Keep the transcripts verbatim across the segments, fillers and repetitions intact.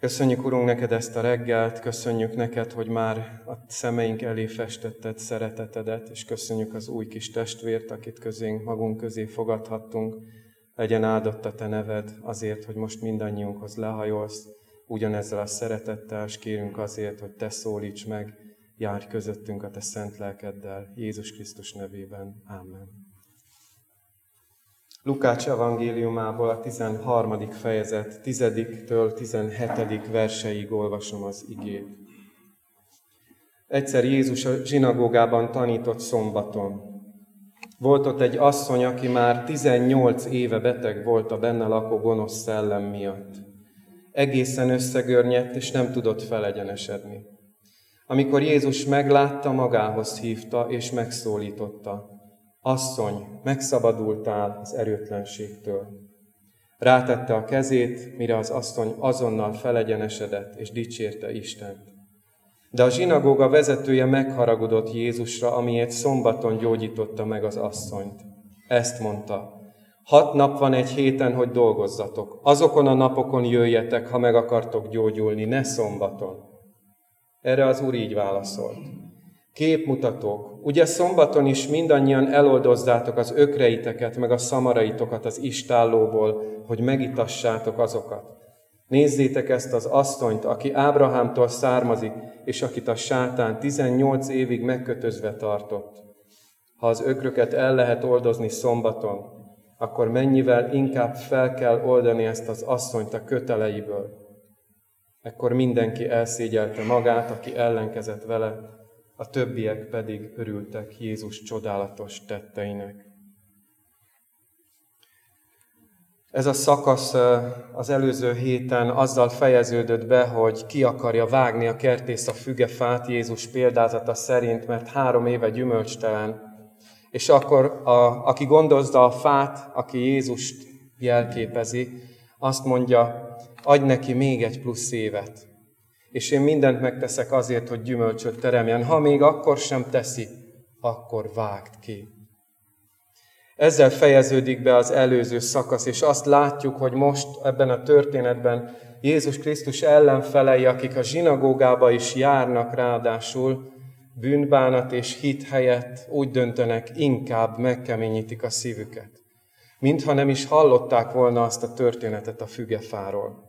Köszönjük, Urunk, neked ezt a reggelt, köszönjük neked, hogy már a szemeink elé festetted szeretetedet, és köszönjük az új kis testvért, akit közénk, magunk közé fogadhattunk. Legyen áldott a te neved azért, hogy most mindannyiunkhoz lehajolsz, ugyanezzel a szeretettel, és kérünk azért, hogy te szólíts meg, járj közöttünk a te szent lelkeddel, Jézus Krisztus nevében. Ámen. Lukács evangéliumából a tizenharmadik fejezet tizediktől tizenhetedik verseig olvasom az igét. Egyszer Jézus a zsinagógában tanított szombaton. Volt ott egy asszony, aki már tizennyolc éve beteg volt a benne lakó gonosz szellem miatt. Egészen összegörnyedt, és nem tudott felegyenesedni. Amikor Jézus meglátta, magához hívta, és megszólította. Asszony, megszabadultál az erőtlenségtől. Rátette a kezét, mire az asszony azonnal felegyenesedett, és dicsérte Istent. De a zsinagóga vezetője megharagudott Jézusra, amiért szombaton gyógyította meg az asszonyt. Ezt mondta: hat nap van egy héten, hogy dolgozzatok. Azokon a napokon jöjjetek, ha meg akartok gyógyulni, ne szombaton. Erre az Úr így válaszolt: képmutatók, ugye szombaton is mindannyian eloldozzátok az ökreiteket, meg a szamaraitokat az istállóból, hogy megitassátok azokat. Nézzétek ezt az asszonyt, aki Ábrahámtól származik, és akit a sátán tizennyolc évig megkötözve tartott. Ha az ökröket el lehet oldozni szombaton, akkor mennyivel inkább fel kell oldani ezt az asszonyt a köteleiből. Ekkor mindenki elszégyelte magát, aki ellenkezett vele, a többiek pedig örültek Jézus csodálatos tetteinek. Ez a szakasz az előző héten azzal fejeződött be, hogy ki akarja vágni a kertész a fügefát Jézus példázata szerint, mert három éve gyümölcstelen. És akkor, a, aki gondozza a fát, aki Jézust jelképezi, azt mondja: adj neki még egy plusz évet. És én mindent megteszek azért, hogy gyümölcsöt teremjen. Ha még akkor sem teszi, akkor vágd ki. Ezzel fejeződik be az előző szakasz, és azt látjuk, hogy most ebben a történetben Jézus Krisztus ellenfelei, akik a zsinagógába is járnak ráadásul, bűnbánat és hit helyett úgy döntenek, inkább megkeményítik a szívüket. Mintha nem is hallották volna azt a történetet a fügefáról.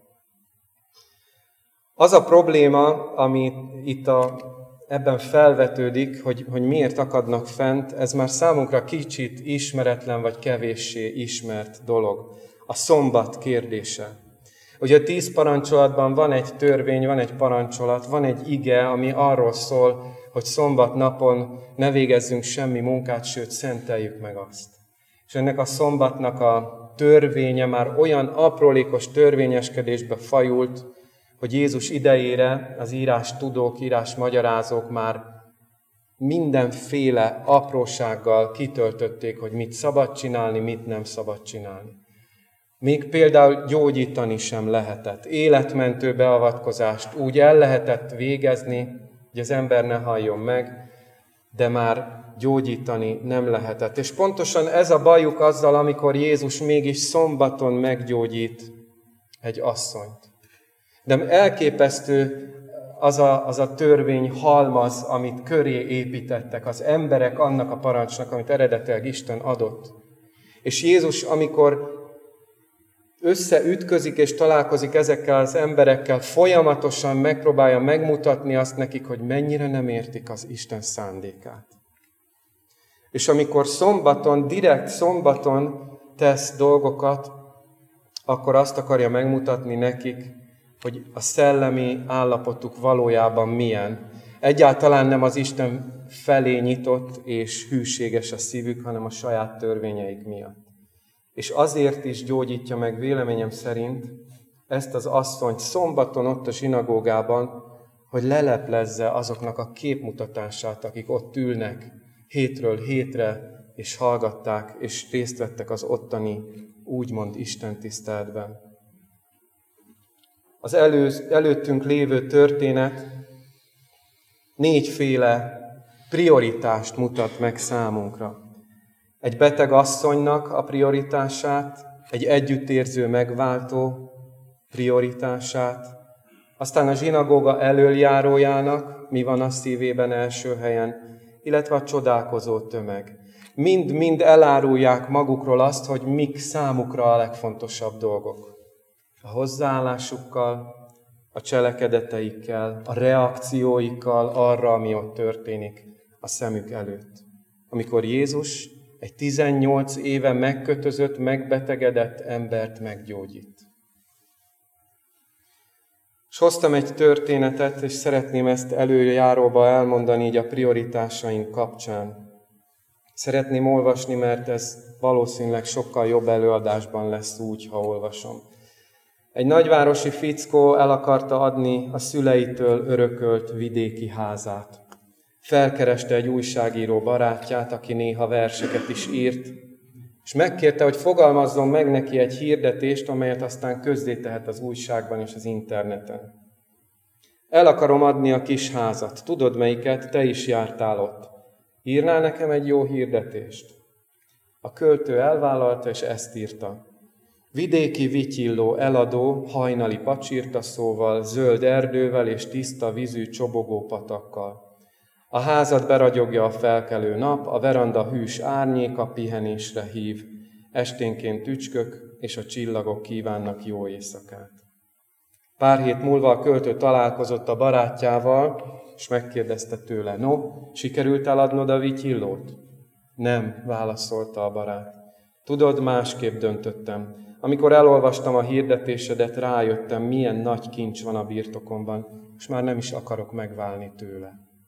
Az a probléma, ami itt a, ebben felvetődik, hogy, hogy miért akadnak fent, ez már számunkra kicsit ismeretlen vagy kevéssé ismert dolog. A szombat kérdése. Ugye a tíz parancsolatban van egy törvény, van egy parancsolat, van egy ige, ami arról szól, hogy szombat napon ne végezzünk semmi munkát, sőt, szenteljük meg azt. És ennek a szombatnak a törvénye már olyan aprólékos törvényeskedésbe fajult, hogy Jézus idejére az írás tudók, írás magyarázók már mindenféle aprósággal kitöltötték, hogy mit szabad csinálni, mit nem szabad csinálni. Még például gyógyítani sem lehetett. Életmentő beavatkozást úgy el lehetett végezni, hogy az ember ne halljon meg, de már gyógyítani nem lehetett. És pontosan ez a bajuk azzal, amikor Jézus mégis szombaton meggyógyít egy asszonyt. De elképesztő az a, az a törvény halmaz, amit köré építettek az emberek annak a parancsnak, amit eredetileg Isten adott. És Jézus, amikor összeütközik és találkozik ezekkel az emberekkel, folyamatosan megpróbálja megmutatni azt nekik, hogy mennyire nem értik az Isten szándékát. És amikor szombaton, direkt szombaton tesz dolgokat, akkor azt akarja megmutatni nekik, hogy a szellemi állapotuk valójában milyen. Egyáltalán nem az Isten felé nyitott és hűséges a szívük, hanem a saját törvényeik miatt. És azért is gyógyítja meg véleményem szerint ezt az asszonyt szombaton ott a zsinagógában, hogy leleplezze azoknak a képmutatását, akik ott ülnek hétről hétre, és hallgatták, és részt vettek az ottani úgymond Isten tiszteletben. Az előz, előttünk lévő történet négyféle prioritást mutat meg számunkra. Egy beteg asszonynak a prioritását, egy együttérző megváltó prioritását, aztán a zsinagóga elöljárójának mi van a szívében első helyen, illetve a csodálkozó tömeg. Mind-mind elárulják magukról azt, hogy mik számukra a legfontosabb dolgok. A hozzáállásukkal, a cselekedeteikkel, a reakcióikkal arra, ami ott történik a szemük előtt. Amikor Jézus egy tizennyolc éve megkötözött, megbetegedett embert meggyógyít. És hoztam egy történetet, és szeretném ezt előjáróba elmondani így a prioritásaink kapcsán. Szeretném olvasni, mert ez valószínűleg sokkal jobb előadásban lesz úgy, ha olvasom. Egy nagyvárosi fickó el akarta adni a szüleitől örökölt vidéki házát. Felkereste egy újságíró barátját, aki néha verseket is írt, és megkérte, hogy fogalmazzon meg neki egy hirdetést, amelyet aztán közzétehet az újságban és az interneten. El akarom adni a kis házat. Tudod melyiket? Te is jártál ott. Írnál nekem egy jó hirdetést? A költő elvállalta, és ezt írta. Vidéki vityilló eladó, hajnali pacsirtaszóval, zöld erdővel és tiszta vízű csobogó patakkal. A házat beragyogja a felkelő nap, a veranda hűs árnyéka pihenésre hív. Esténként tücskök és a csillagok kívánnak jó éjszakát. Pár hét múlva a költő találkozott a barátjával, és megkérdezte tőle, no, sikerült eladnod a vityillót? Nem, válaszolta a barát. Tudod, másképp döntöttem. Amikor elolvastam a hirdetésedet, rájöttem, milyen nagy kincs van a birtokomban, és már nem is akarok megválni tőle.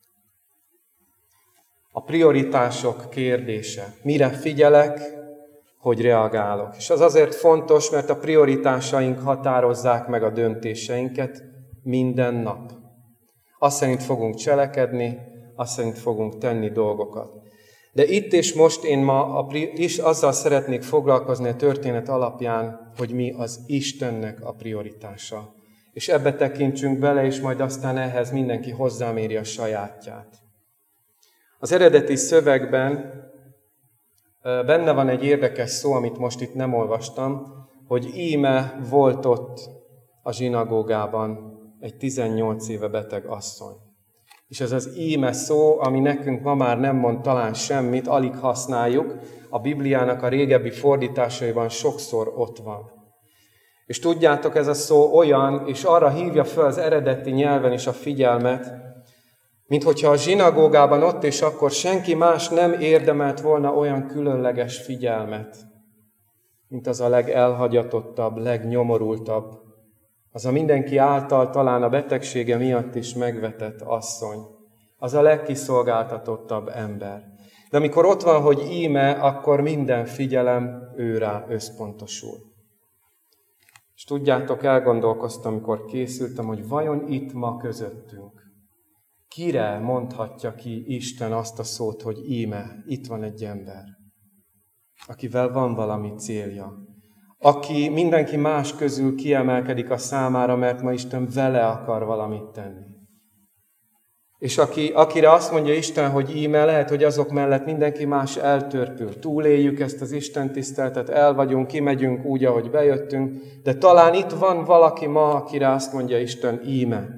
A prioritások kérdése. Mire figyelek, hogy reagálok. És az azért fontos, mert a prioritásaink határozzák meg a döntéseinket minden nap. Azt szerint fogunk cselekedni, azt szerint fogunk tenni dolgokat. De itt és most én ma a, is azzal szeretnék foglalkozni a történet alapján, hogy mi az Istennek a prioritása. És ebbe tekintsünk bele, és majd aztán ehhez mindenki hozzáméri a sajátját. Az eredeti szövegben benne van egy érdekes szó, amit most itt nem olvastam, hogy íme volt ott a zsinagógában egy tizennyolc éve beteg asszony. És ez az íme szó, ami nekünk ma már nem mond talán semmit, alig használjuk, a Bibliának a régebbi fordításaiban sokszor ott van. És tudjátok, ez a szó olyan, és arra hívja fel az eredeti nyelven is a figyelmet, mint hogyha a zsinagógában ott és akkor senki más nem érdemelt volna olyan különleges figyelmet, mint az a legelhagyatottabb, legnyomorultabb, az a mindenki által talán a betegsége miatt is megvetett asszony, az a legkiszolgáltatottabb ember. De amikor ott van, hogy íme, akkor minden figyelem őrá összpontosul. És tudjátok, elgondolkoztam, amikor készültem, hogy vajon itt ma közöttünk kire mondhatja ki Isten azt a szót, hogy íme, itt van egy ember, akivel van valami célja, aki mindenki más közül kiemelkedik a számára, mert ma Isten vele akar valamit tenni. És aki, akire azt mondja Isten, hogy íme, lehet, hogy azok mellett mindenki más eltörpül. Túléljük ezt az Isten tiszteletet, el vagyunk, kimegyünk úgy, ahogy bejöttünk, de talán itt van valaki ma, akire azt mondja Isten, íme.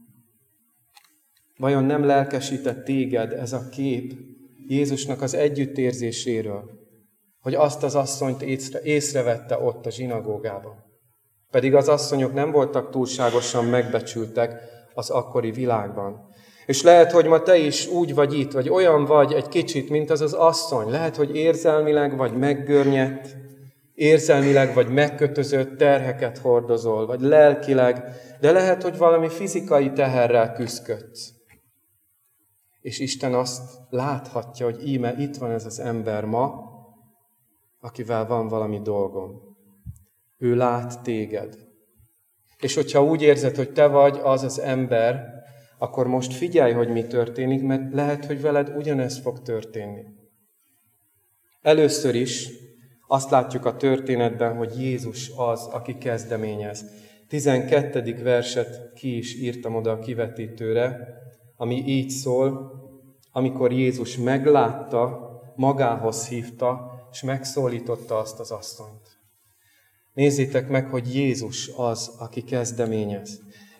Vajon nem lelkesített téged ez a kép Jézusnak az együttérzéséről, hogy azt az asszonyt észre, észrevette ott a zsinagógában? Pedig az asszonyok nem voltak túlságosan megbecsültek az akkori világban. És lehet, hogy ma te is úgy vagy itt, vagy olyan vagy egy kicsit, mint az az asszony. Lehet, hogy érzelmileg vagy meggörnyedt, érzelmileg vagy megkötözött terheket hordozol, vagy lelkileg, de lehet, hogy valami fizikai teherrel küzdködsz. És Isten azt láthatja, hogy íme itt van ez az ember ma, akivel van valami dolgom. Ő lát téged. És hogyha úgy érzed, hogy te vagy az az ember, akkor most figyelj, hogy mi történik, mert lehet, hogy veled ugyanez fog történni. Először is azt látjuk a történetben, hogy Jézus az, aki kezdeményez. tizenkettedik verset ki is írtam oda a kivetítőre, ami így szól, amikor Jézus meglátta, magához hívta, és megszólította azt az asszonyt. Nézzétek meg, hogy Jézus az, aki kezdeményez.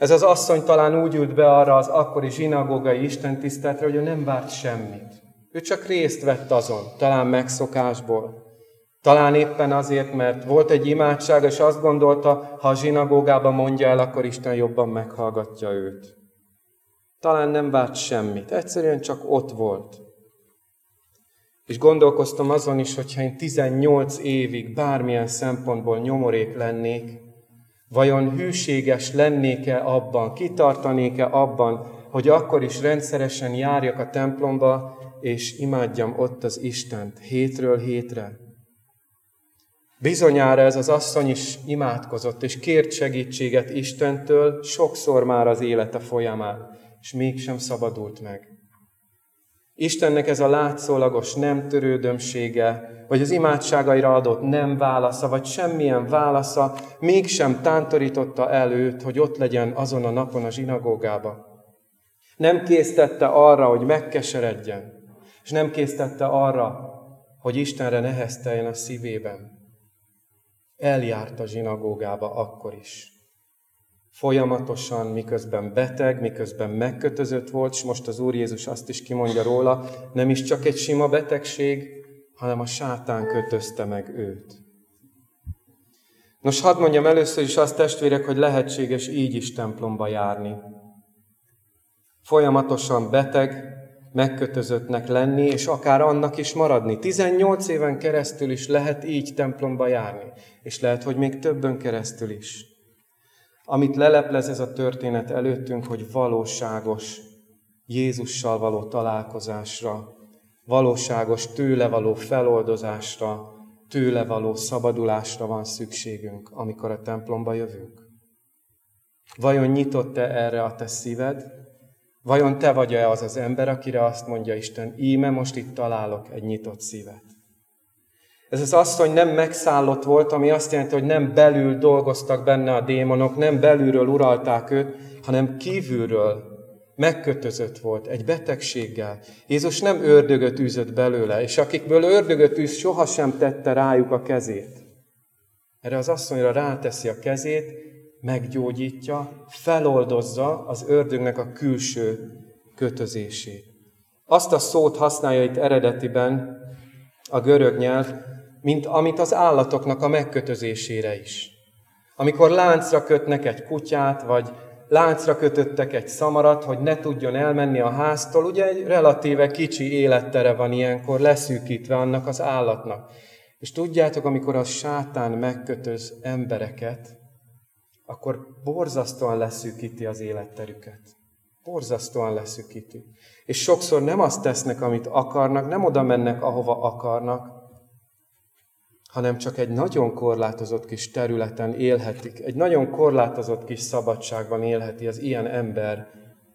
Ez az asszony talán úgy ült be arra az akkori zsinagógai istentiszteletre, hogy ő nem várt semmit. Ő csak részt vett azon, talán megszokásból. Talán éppen azért, mert volt egy imádság, és azt gondolta, ha a zsinagógában mondja el, akkor Isten jobban meghallgatja őt. Talán nem várt semmit, egyszerűen csak ott volt. És gondolkoztam azon is, hogyha én tizennyolc évig bármilyen szempontból nyomorék lennék, vajon hűséges lennék-e abban, kitartanék-e abban, hogy akkor is rendszeresen járjak a templomba, és imádjam ott az Istent hétről hétre. Bizonyára ez az asszony is imádkozott, és kért segítséget Istentől sokszor már az élete folyamán, és mégsem szabadult meg. Istennek ez a látszólagos nem törődömsége, vagy az imádságaira adott nem válasza, vagy semmilyen válasza mégsem tántorította el őt, hogy ott legyen azon a napon a zsinagógába. Nem késztette arra, hogy megkeseredjen, és nem késztette arra, hogy Istenre nehezteljen a szívében. Eljárt a zsinagógába akkor is. Folyamatosan, miközben beteg, miközben megkötözött volt, és most az Úr Jézus azt is kimondja róla, nem is csak egy sima betegség, hanem a sátán kötözte meg őt. Nos, hadd mondjam először is azt, testvérek, hogy lehetséges így is templomba járni. Folyamatosan beteg, megkötözöttnek lenni, és akár annak is maradni. tizennyolc éven keresztül is lehet így templomba járni, és lehet, hogy még többen keresztül is. Amit leleplez ez a történet előttünk, hogy valóságos Jézussal való találkozásra, valóságos tőle való feloldozásra, tőle való szabadulásra van szükségünk, amikor a templomba jövünk. Vajon nyitott-e erre a te szíved? Vajon te vagy-e az az ember, akire azt mondja Isten, íme most itt találok egy nyitott szívet? Ez az asszony nem megszállott volt, ami azt jelenti, hogy nem belül dolgoztak benne a démonok, nem belülről uralták őt, hanem kívülről megkötözött volt egy betegséggel. Jézus nem ördögöt űzött belőle, és akikből ördögöt űz, sohasem tette rájuk a kezét. Erre az asszonyra ráteszi a kezét, meggyógyítja, feloldozza az ördögnek a külső kötözését. Azt a szót használja itt eredetiben a görög nyelv, mint amit az állatoknak a megkötözésére is. Amikor láncra kötnek egy kutyát, vagy láncra kötöttek egy szamarat, hogy ne tudjon elmenni a háztól, ugye egy relatíve kicsi élettere van ilyenkor leszűkítve annak az állatnak. És tudjátok, amikor a sátán megkötöz embereket, akkor borzasztóan leszűkíti az életterüket. Borzasztóan leszűkíti. És sokszor nem azt tesznek, amit akarnak, nem oda mennek, ahova akarnak, hanem csak egy nagyon korlátozott kis területen élhetik, egy nagyon korlátozott kis szabadságban élheti az ilyen ember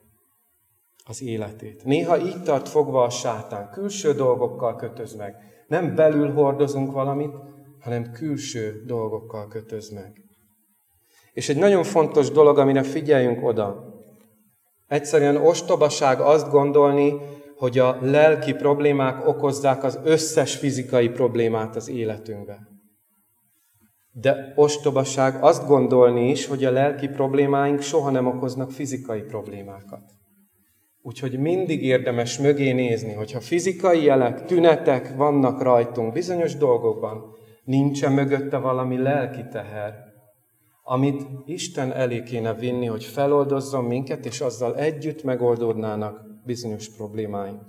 az életét. Néha így tart fogva a sátán, külső dolgokkal kötöz meg. Nem belül hordozunk valamit, hanem külső dolgokkal kötöz meg. És egy nagyon fontos dolog, amire figyeljünk oda. Egyszerűen ostobaság azt gondolni, hogy a lelki problémák okozzák az összes fizikai problémát az életünkben. De ostobaság azt gondolni is, hogy a lelki problémáink soha nem okoznak fizikai problémákat. Úgyhogy mindig érdemes mögé nézni, hogyha fizikai jelek, tünetek vannak rajtunk bizonyos dolgokban, nincsen mögötte valami lelki teher, amit Isten elé kéne vinni, hogy feloldozzon minket, és azzal együtt megoldódnának bizonyos problémáink.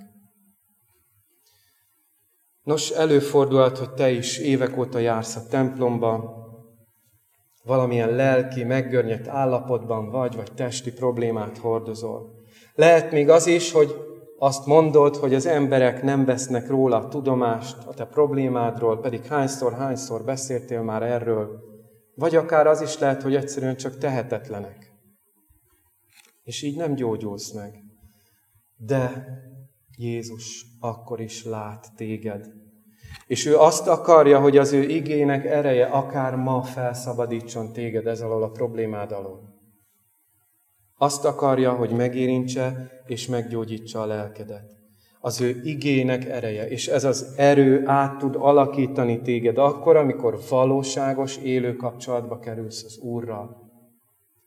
Nos, előfordulhat, hogy te is évek óta jársz a templomba, valamilyen lelki, meggörnyedt állapotban vagy, vagy testi problémát hordozol. Lehet még az is, hogy azt mondod, hogy az emberek nem vesznek róla tudomást a te problémádról, pedig hányszor-hányszor beszéltél már erről, vagy akár az is lehet, hogy egyszerűen csak tehetetlenek. És így nem gyógyulsz meg. De Jézus akkor is lát téged. És ő azt akarja, hogy az ő igének ereje akár ma felszabadítson téged ez alól a problémád alól. Azt akarja, hogy megérintse és meggyógyítsa a lelkedet. Az ő igének ereje, és ez az erő át tud alakítani téged akkor, amikor valóságos élő kapcsolatba kerülsz az Úrral.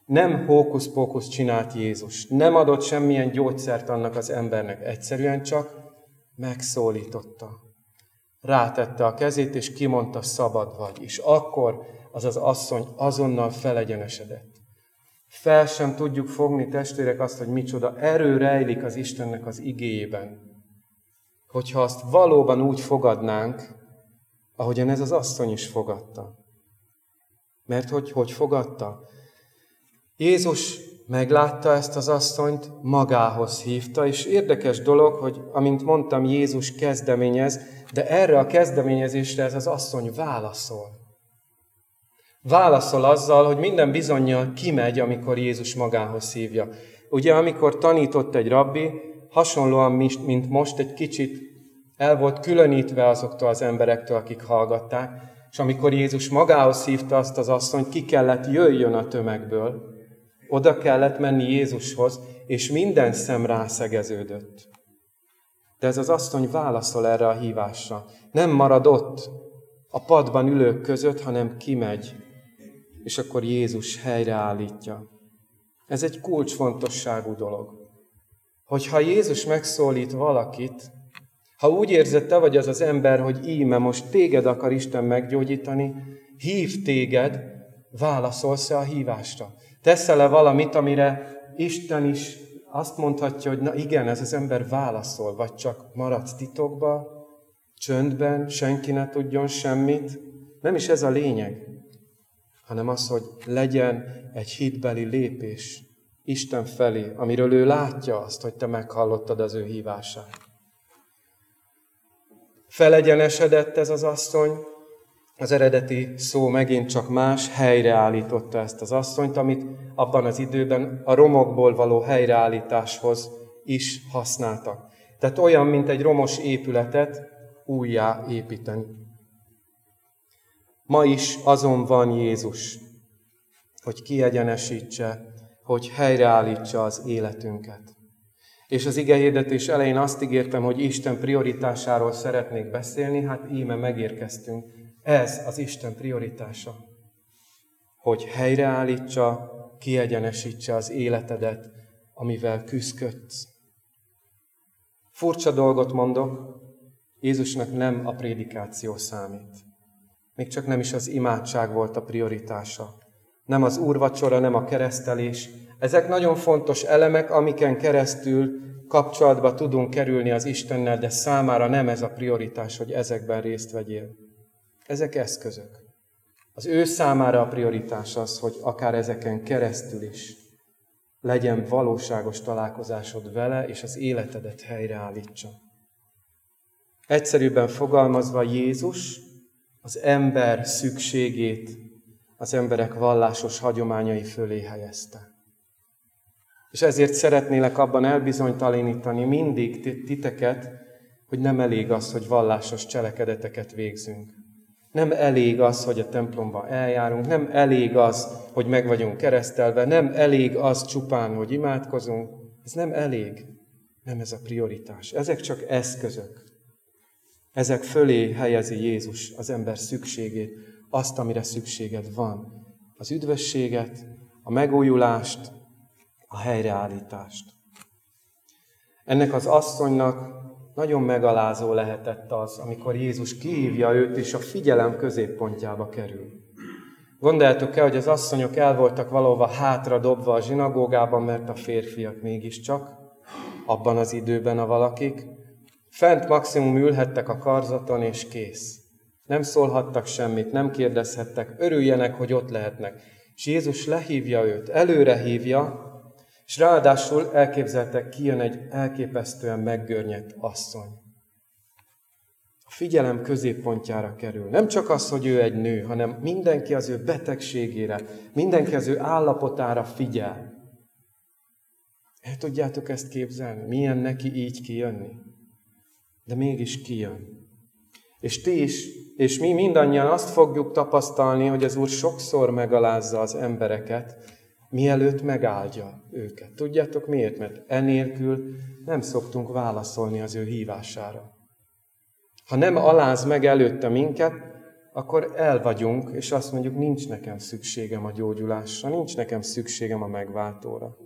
Nem hókusz-pókusz csinált Jézus. Nem adott semmilyen gyógyszert annak az embernek. Egyszerűen csak megszólította. Rátette a kezét, és kimondta, szabad vagy. És akkor az az asszony azonnal felegyenesedett. Fel sem tudjuk fogni, testvérek, azt, hogy micsoda erő rejlik az Istennek az igéjében. Hogyha azt valóban úgy fogadnánk, ahogyan ez az asszony is fogadta. Mert hogy, hogy fogadta? Jézus meglátta ezt az asszonyt, magához hívta, és érdekes dolog, hogy amint mondtam, Jézus kezdeményez, de erre a kezdeményezésre ez az asszony válaszol. Válaszol azzal, hogy minden bizonnyal kimegy, amikor Jézus magához hívja. Ugye, amikor tanított egy rabbi, hasonlóan, mint most, egy kicsit el volt különítve azoktól az emberektől, akik hallgatták, és amikor Jézus magához hívta azt az asszonyt, ki kellett jöjjön a tömegből, oda kellett menni Jézushoz, és minden szem rászegeződött. De ez az asszony válaszol erre a hívásra. Nem marad ott a padban ülők között, hanem kimegy, és akkor Jézus helyreállítja. Ez egy kulcsfontosságú dolog. Hogyha Jézus megszólít valakit, ha úgy érzed te vagy az az ember, hogy íme most téged akar Isten meggyógyítani, hív téged, válaszolsz-e a hívásra? Teszel-e valamit, amire Isten is azt mondhatja, hogy na igen, ez az ember válaszol, vagy csak maradsz titokba, csöndben, senki ne tudjon semmit? Nem is ez a lényeg, hanem az, hogy legyen egy hitbeli lépés Isten felé, amiről ő látja azt, hogy te meghallottad az ő hívását. Felegyenesedett ez az asszony, az eredeti szó megint csak más, helyreállította ezt az asszonyt, amit abban az időben a romokból való helyreállításhoz is használtak. Tehát olyan, mint egy romos épületet újjá építeni. Ma is azon van Jézus, hogy kiegyenesítse, hogy helyreállítsa az életünket. És az igehirdetés elején azt ígértem, hogy Isten prioritásáról szeretnék beszélni, hát íme megérkeztünk. Ez az Isten prioritása, hogy helyreállítsa, kiegyenesítse az életedet, amivel küzdködsz. Furcsa dolgot mondok, Jézusnak nem a prédikáció számít. Még csak nem is az imádság volt a prioritása. Nem az úrvacsora, nem a keresztelés. Ezek nagyon fontos elemek, amiken keresztül kapcsolatba tudunk kerülni az Istennel, de számára nem ez a prioritás, hogy ezekben részt vegyél. Ezek eszközök. Az ő számára a prioritás az, hogy akár ezeken keresztül is legyen valóságos találkozásod vele, és az életedet helyreállítsa. Egyszerűbben fogalmazva, Jézus az ember szükségét az emberek vallásos hagyományai fölé helyezte. És ezért szeretnélek abban elbizonytalanítani mindig titeket, hogy nem elég az, hogy vallásos cselekedeteket végzünk. Nem elég az, hogy a templomba eljárunk, nem elég az, hogy meg vagyunk keresztelve, nem elég az csupán, hogy imádkozunk. Ez nem elég. Nem ez a prioritás. Ezek csak eszközök. Ezek fölé helyezi Jézus az ember szükségét, azt, amire szükséged van. Az üdvösséget, a megújulást, a helyreállítást. Ennek az asszonynak nagyon megalázó lehetett az, amikor Jézus kihívja őt, és a figyelem középpontjába kerül. Gondoljátok el, hogy az asszonyok el voltak valahova hátra dobva a zsinagógában, mert a férfiak mégiscsak, abban az időben a valakik, fent maximum ülhettek a karzaton, és kész. Nem szólhattak semmit, nem kérdezhettek, örüljenek, hogy ott lehetnek. És Jézus lehívja őt, előre hívja, és ráadásul elképzeltek, kijön egy elképesztően meggörnyedt asszony. A figyelem középpontjára kerül. Nem csak az, hogy ő egy nő, hanem mindenki az ő betegségére, mindenki az ő állapotára figyel. El tudjátok ezt képzelni? Milyen neki így kijönni? De mégis kijön. És ti is, és mi mindannyian azt fogjuk tapasztalni, hogy az Úr sokszor megalázza az embereket, mielőtt megáldja őket. Tudjátok miért? Mert enélkül nem szoktunk válaszolni az ő hívására. Ha nem aláz meg előtte minket, akkor el vagyunk, és azt mondjuk, nincs nekem szükségem a gyógyulásra, nincs nekem szükségem a megváltóra.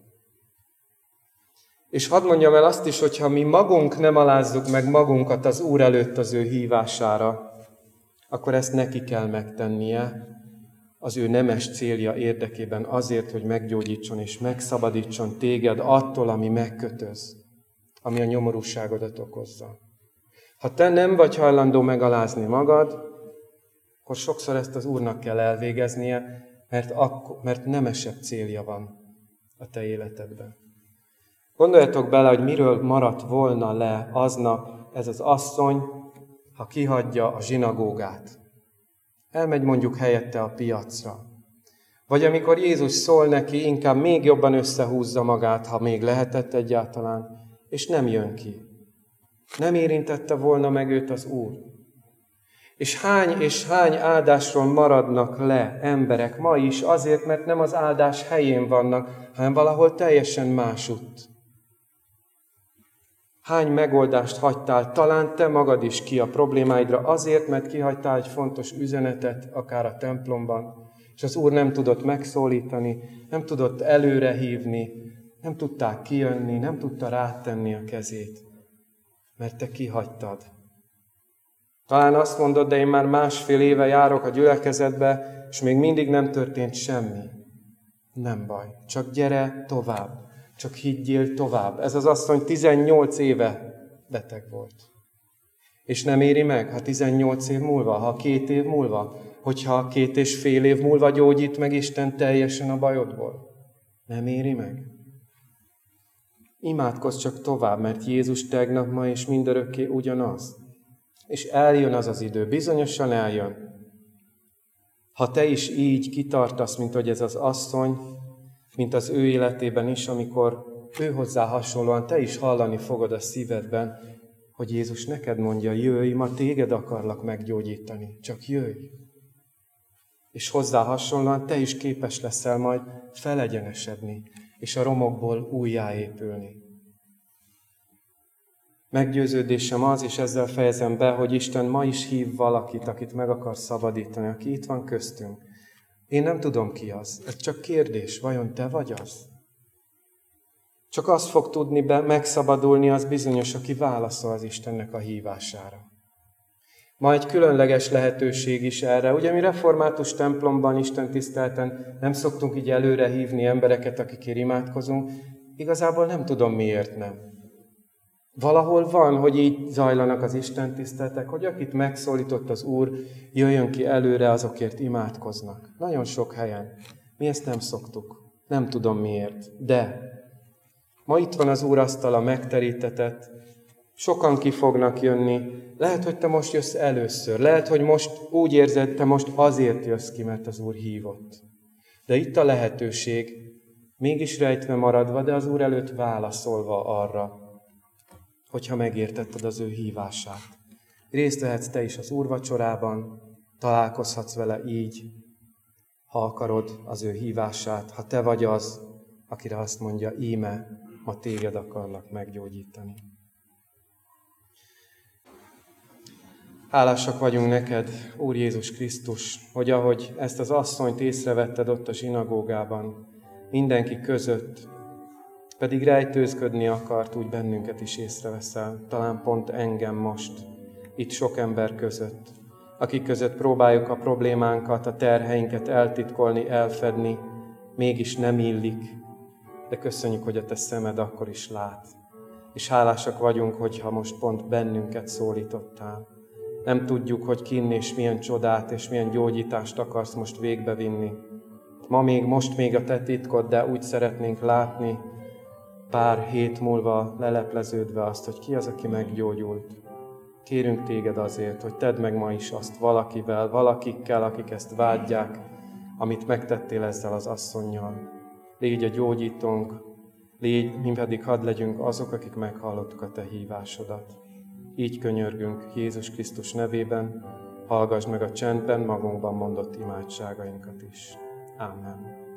És hadd mondjam el azt is, hogyha mi magunk nem alázzuk meg magunkat az Úr előtt az ő hívására, akkor ezt neki kell megtennie az ő nemes célja érdekében azért, hogy meggyógyítson és megszabadítson téged attól, ami megkötöz, ami a nyomorúságodat okozza. Ha te nem vagy hajlandó megalázni magad, akkor sokszor ezt az Úrnak kell elvégeznie, mert, akkor, mert nemesebb célja van a te életedben. Gondoljatok bele, hogy miről maradt volna le aznap ez az asszony, ha kihagyja a zsinagógát. Elmegy mondjuk helyette a piacra. Vagy amikor Jézus szól neki, inkább még jobban összehúzza magát, ha még lehetett egyáltalán, és nem jön ki. Nem érintette volna meg őt az Úr. És hány és hány áldásról maradnak le emberek ma is, azért, mert nem az áldás helyén vannak, hanem valahol teljesen másutt. Hány megoldást hagytál, talán te magad is ki a problémáidra, azért, mert kihagytál egy fontos üzenetet, akár a templomban, és az Úr nem tudott megszólítani, nem tudott előre hívni, nem tudták kijönni, nem tudta rátenni a kezét, mert te kihagytad. Talán azt mondod, de én már másfél éve járok a gyülekezetbe, és még mindig nem történt semmi. Nem baj, csak gyere tovább. Csak higgyél tovább. Ez az asszony tizennyolc éve beteg volt. És nem éri meg, ha tizennyolc év múlva, ha két év múlva, hogyha két és fél év múlva gyógyít meg Isten teljesen a bajodból. Nem éri meg? Imádkozz csak tovább, mert Jézus tegnap, ma és mindörökké ugyanaz. És eljön az az idő, bizonyosan eljön. Ha te is így kitartasz, mint hogy ez az asszony, mint az ő életében is, amikor ő hozzá hasonlóan te is hallani fogod a szívedben, hogy Jézus neked mondja, jöjj, ma téged akarlak meggyógyítani, csak jöjj. És hozzá hasonlóan te is képes leszel majd felegyenesedni, és a romokból újjáépülni. Meggyőződésem az, és ezzel fejezem be, hogy Isten ma is hív valakit, akit meg akar szabadítani, aki itt van köztünk. Én nem tudom ki az, ez csak kérdés, vajon te vagy az? Csak azt fog tudni be, megszabadulni az bizonyos, aki válaszol az Istennek a hívására. Ma egy különleges lehetőség is erre. Ugye mi református templomban, Isten tisztelten nem szoktunk így előre hívni embereket, akikért imádkozunk. Igazából nem tudom, miért nem. Valahol van, hogy így zajlanak az Isten tiszteletek, hogy akit megszólított az Úr, jöjjön ki előre, azokért imádkoznak. Nagyon sok helyen. Mi ezt nem szoktuk. Nem tudom miért. De ma itt van az Úr asztala megterítetett, sokan ki fognak jönni. Lehet, hogy te most jössz először. Lehet, hogy most úgy érzed, te most azért jössz ki, mert az Úr hívott. De itt a lehetőség, mégis rejtve maradva, de az Úr előtt válaszolva arra, hogyha megértetted az ő hívását. Részt vehetsz te is az úrvacsorában, találkozhatsz vele így, ha akarod az ő hívását, ha te vagy az, akire azt mondja, íme, ma téged akarlak meggyógyítani. Hálásak vagyunk neked, Úr Jézus Krisztus, hogy ahogy ezt az asszonyt észrevetted ott a zsinagógában, mindenki között, pedig rejtőzködni akart, úgy bennünket is észreveszel, talán pont engem most, itt sok ember között, akik között próbáljuk a problémánkat, a terheinket eltitkolni, elfedni, mégis nem illik, de köszönjük, hogy a te szemed akkor is lát. És hálásak vagyunk, hogyha most pont bennünket szólítottál. Nem tudjuk, hogy kin és milyen csodát és milyen gyógyítást akarsz most végbevinni. Ma még, most még a te titkod, de úgy szeretnénk látni, pár hét múlva lelepleződve azt, hogy ki az, aki meggyógyult. Kérünk téged azért, hogy tedd meg ma is azt valakivel, valakikkel, akik ezt vágyják, amit megtettél ezzel az asszonnyal. Légy a gyógyítónk, légy, mi pedig hadd legyünk azok, akik meghallottuk a te hívásodat. Így könyörgünk Jézus Krisztus nevében, hallgass meg a csendben magunkban mondott imádságainkat is. Ámen.